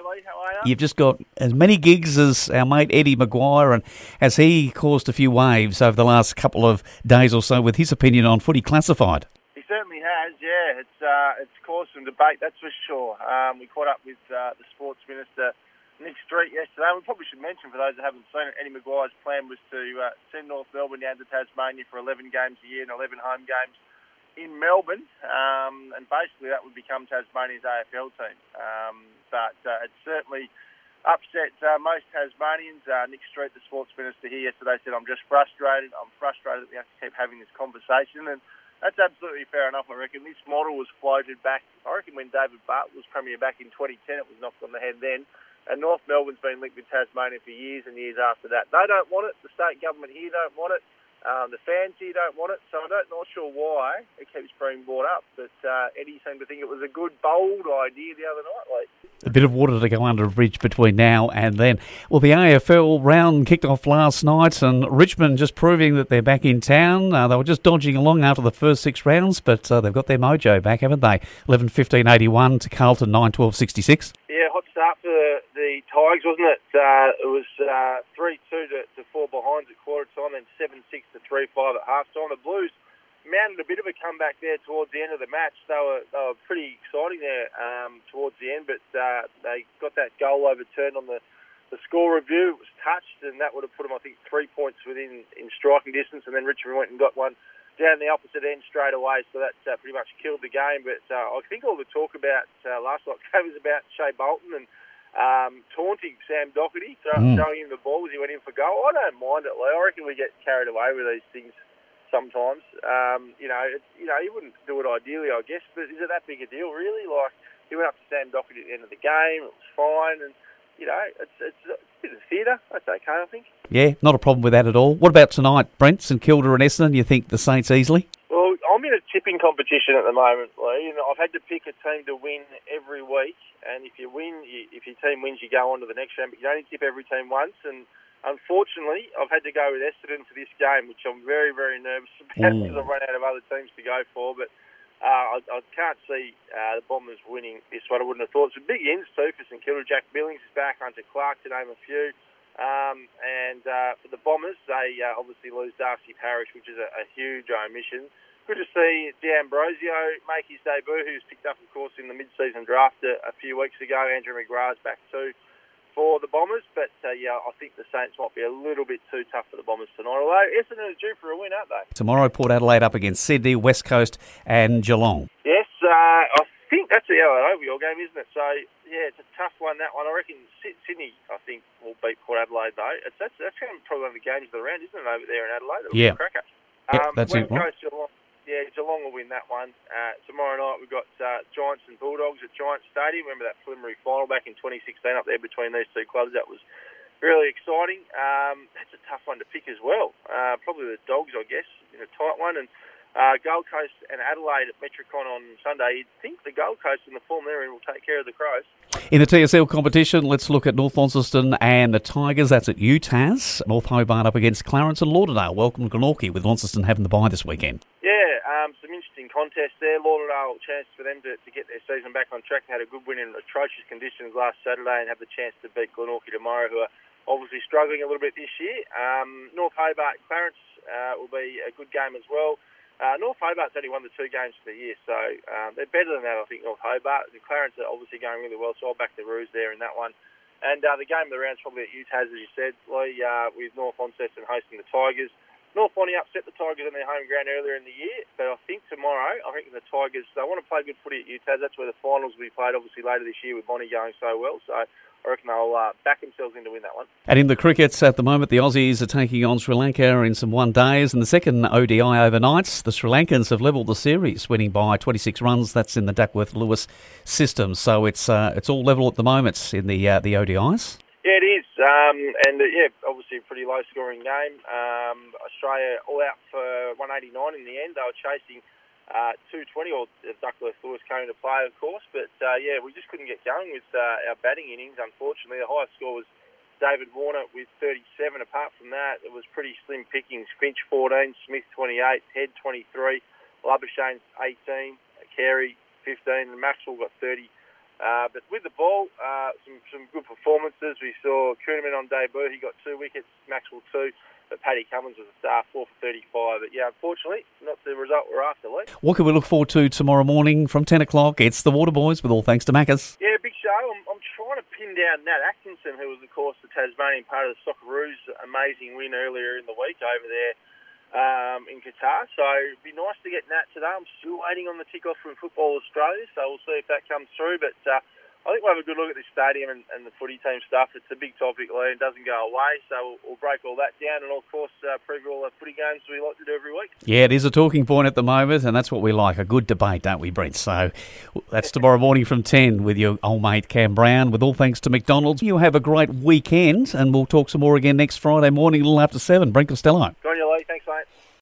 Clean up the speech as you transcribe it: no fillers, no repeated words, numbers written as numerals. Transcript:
Lee. How are you? You've just got as many gigs as our mate Eddie Maguire, and has he caused a few waves over the last couple of days or so with his opinion on footy classified? He certainly has, yeah. It's caused some debate, that's for sure. We caught up with the Sports Minister, Nick Street, yesterday. We probably should mention, for those that haven't seen it, Eddie Maguire's plan was to send North Melbourne down to Tasmania for 11 games a year and 11 home games in Melbourne, and basically that would become Tasmania's AFL team. But it certainly upset most Tasmanians. Nick Street, the Sports Minister here yesterday, said, I'm just frustrated. I'm frustrated that we have to keep having this conversation. And that's absolutely fair enough, I reckon. This model was floated back, I reckon, when David Bartlett was Premier back in 2010. It was knocked on the head then. And North Melbourne's been linked with Tasmania for years and years after that. They don't want it. The state government here don't want it. The fans here don't want it. So I'm not sure why it keeps being brought up. But Eddie seemed to think it was a good, bold idea the other night, Lee. A bit of water to go under a bridge between now and then. Well, the AFL round kicked off last night, and Richmond just proving that they're back in town. They were just dodging along after the first 6 rounds, but they've got their mojo back, haven't they? 11-15-81 to Carlton, 9-12-66. Yeah, hot start for the Tigers, wasn't it? It was 3-2 to 4 behind at quarter time, then 7-6 to 3-5 at half time. The Blues mounted a bit of a comeback there towards the end of the match. They were pretty exciting there towards the end, but they got that goal overturned on the score review. It was touched, and that would have put them, I think, 3 points in striking distance, and then Richmond went and got one down the opposite end straight away, so that pretty much killed the game. But I think all the talk about last night's game was about Shea Bolton and taunting Sam Doherty, throwing him the ball as he went in for goal. I don't mind it, Lee. I reckon we get carried away with these things sometimes. He wouldn't do it ideally, I guess, but is it that big a deal, really? Like, he went up to Sam Doherty at the end of the game, it was fine, and, it's a bit of theatre. That's okay, I think. Yeah, not a problem with that at all. What about tonight, Brent, St Kilda and Essendon? You think the Saints easily? Well, I'm in a tipping competition at the moment, Lee, and I've had to pick a team to win every week, and if you win, if your team wins, you go on to the next round, but you only tip every team once, and unfortunately, I've had to go with Essendon for this game, which I'm very, very nervous about because I've run out of other teams to go for. But I can't see the Bombers winning this one. I wouldn't have thought. It's a big ins too for St Kilda. Jack Billings is back, Hunter Clark to name a few. And for the Bombers, they obviously lose Darcy Parish, which is a huge omission. Good to see D'Ambrosio make his debut, who was picked up, of course, in the mid-season draft a few weeks ago. Andrew McGrath's back too for the Bombers, but I think the Saints might be a little bit too tough for the Bombers tonight, although Essendon are due for a win, aren't they? Tomorrow, Port Adelaide up against Sydney, West Coast and Geelong. Yes, I think that's the Overall game, isn't it? So, yeah, it's a tough one, that one. I reckon Sydney, I think, will beat Port Adelaide, though. That's probably one of the games of the round, isn't it, over there in Adelaide? It'll be a cracker. That's West it. Coast, Geelong. Yeah, Geelong will win that one. Tomorrow night we've got Giants and Bulldogs at Giants Stadium. Remember that preliminary final back in 2016 up there between these two clubs? That was really exciting. That's a tough one to pick as well. Probably the Dogs, I guess, in a tight one. And Gold Coast and Adelaide at Metricon on Sunday. You'd think the Gold Coast in the form they're in will take care of the Crows. In the TSL competition, let's look at North Launceston and the Tigers. That's at UTAS. North Hobart up against Clarence and Lauderdale. Welcome to Glenorchy, with Launceston having the bye this weekend. Yeah, some interesting contests there. Lauderdale, chance for them to get their season back on track. They had a good win in atrocious conditions last Saturday and have the chance to beat Glenorchy tomorrow, who are obviously struggling a little bit this year. North Hobart, Clarence will be a good game as well. North Hobart's only won the 2 games for the year, so they're better than that, I think, North Hobart. The Clarence are obviously going really well, so I'll back the Roos there in that one. And the game of the round's probably at UTAS, as you said, Lee, with North Launceston hosting the Tigers. North Bonnie upset the Tigers on their home ground earlier in the year, but I think tomorrow, the Tigers, they want to play good footy at UTAS. That's where the finals will be played, obviously, later this year with Bonnie going so well. So I reckon they'll back themselves in to win that one. And in the crickets at the moment, the Aussies are taking on Sri Lanka in some one-days. In the second ODI overnights, the Sri Lankans have levelled the series, winning by 26 runs. That's in the Duckworth-Lewis system. So it's all level at the moment in the ODIs. Yeah, it is. Obviously a pretty low-scoring game. Australia all out for 189 in the end. They were chasing 220, or Duckworth-Lewis came into play, of course. But, we just couldn't get going with our batting innings, unfortunately. The highest score was David Warner with 37. Apart from that, it was pretty slim pickings. Finch 14, Smith 28, Head 23, Labuschagne 18, Carey 15, and Maxwell got 30. But with the ball, some some good performances. We saw Kuhneman on debut. He got 2 wickets, Maxwell 2. But Paddy Cummins was a star, 4 for 35. But yeah, unfortunately, not the result we're after, Lee. What can we look forward to tomorrow morning from 10 o'clock? It's the Waterboys, with all thanks to Macca's. Yeah, big show. I'm trying to pin down Nat Atkinson, who was, of course, the Tasmanian part of the Socceroos' amazing win earlier in the week over there in Qatar. So it'd be nice to get Nat today. I'm still waiting on the tick-off from Football Australia, so we'll see if that comes through. But I think we'll have a good look at this stadium and the footy team stuff. It's a big topic, Lee, and doesn't go away. So we'll break all that down and, of course, preview all the footy games we like to do every week. Yeah, it is a talking point at the moment, and that's what we like, a good debate, don't we, Brent? So that's tomorrow morning from 10 with your old mate Cam Brown, with all thanks to McDonald's. You have a great weekend, and we'll talk some more again next Friday morning, a little after 7. Brent Costello. Go on, you